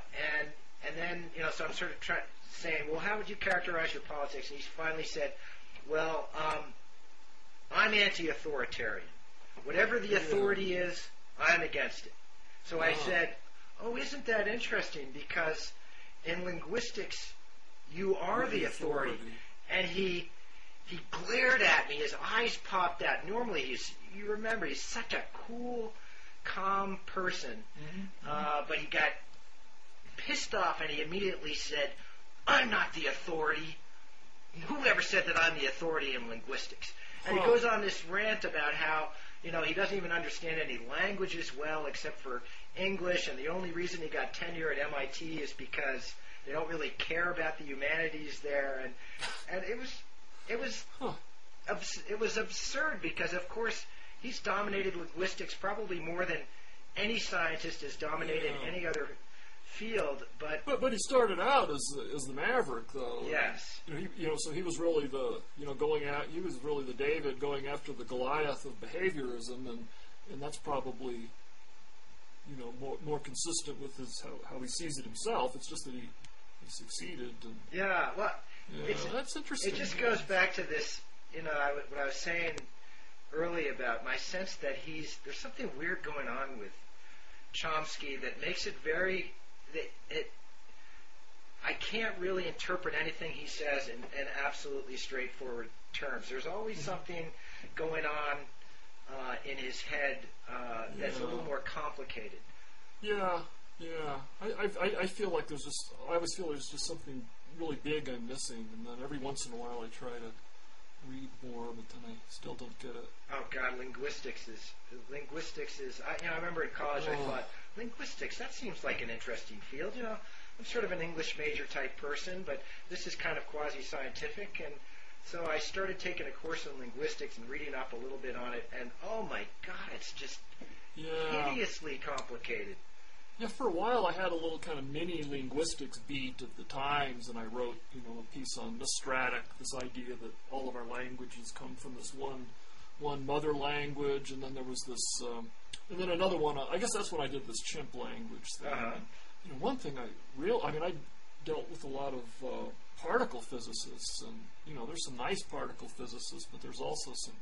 And then so I'm sort of saying, well, how would you characterize your politics? And he finally said, Well, I'm anti-authoritarian. Whatever the authority is, I'm against it. So I said, oh, isn't that interesting? Because in linguistics, you are the authority. And he glared at me. His eyes popped out. Normally, you remember, he's such a cool, calm person. But he got pissed off, and he immediately said, I'm not the authority. Whoever said that I'm the authority in linguistics? And he goes on this rant about how, he doesn't even understand any languages well except for English, and the only reason he got tenure at MIT is because they don't really care about the humanities there, and it was absurd because, of course, he's dominated linguistics probably more than any scientist has dominated any other field. But he started out as the maverick, though. Yes. So he was really he was really the David going after the Goliath of behaviorism, and that's probably more consistent with how he sees it himself. It's just that he succeeded. That's interesting. It just goes back to this, what I was saying early about my sense that there's something weird going on with Chomsky that makes it I can't really interpret anything he says in absolutely straightforward terms. There's always something going on in his head that's a little more complicated. Yeah. I feel like I always feel there's just something really big I'm missing, and then every once in a while I try to read more, but then I still don't get it. Oh God, linguistics is. I remember in college I thought linguistics. That seems like an interesting field. I'm sort of an English major type person, but this is kind of quasi-scientific, and so I started taking a course in linguistics and reading up a little bit on it, and oh my God, it's just hideously complicated. Yeah, for a while I had a little kind of mini linguistics beat at the Times, and I wrote, a piece on Nostratic, this idea that all of our languages come from this one mother language, and then there was this, and then another one. I guess that's when I did this chimp language thing. One thing I dealt with a lot of particle physicists, and there's some nice particle physicists, but there's also some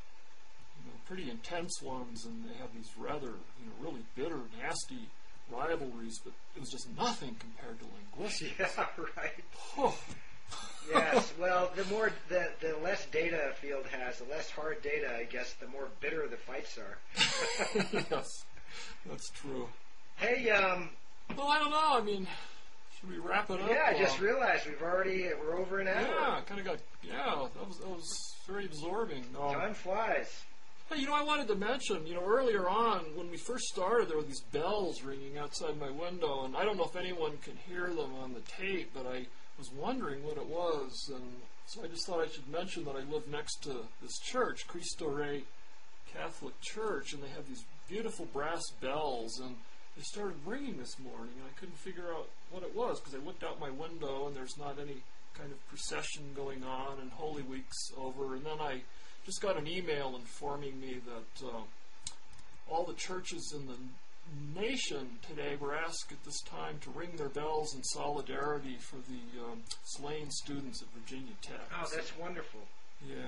pretty intense ones, and they have these rather, really bitter, nasty rivalries, but it was just nothing compared to linguistics. Yeah, right. Oh. Yes, well, the less data a field has, the less hard data, I guess, the more bitter the fights are. Yes, that's true. Hey, well, I don't know. I mean, should we wrap it up? Yeah, I just realized we're over an hour. Yeah, kind of got. Yeah, that was very absorbing. Time flies. Hey, I wanted to mention, earlier on when we first started, there were these bells ringing outside my window, and I don't know if anyone can hear them on the tape, but I was wondering what it was, and so I just thought I should mention that I live next to this church, Cristo Rey Catholic Church, and they have these beautiful brass bells, and they started ringing this morning, and I couldn't figure out what it was, because I looked out my window, and there's not any kind of procession going on, and Holy Week's over, and then I just got an email informing me that all the churches in the nation today were asked at this time to ring their bells in solidarity for the slain students at Virginia Tech. Oh, that's wonderful. Yeah.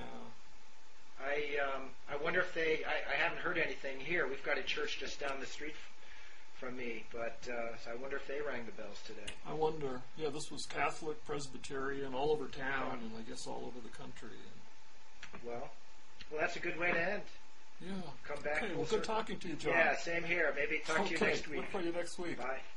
I wonder if I haven't heard anything here. We've got a church just down the street from me, but so I wonder if they rang the bells today. I wonder. Yeah, this was Catholic, Presbyterian, all over town, and I guess all over the country. Well, that's a good way to end. Yeah. Come back. Okay, well, good talking to you, John. Yeah, same here. Maybe talk to you next week. Look for you next week. Bye.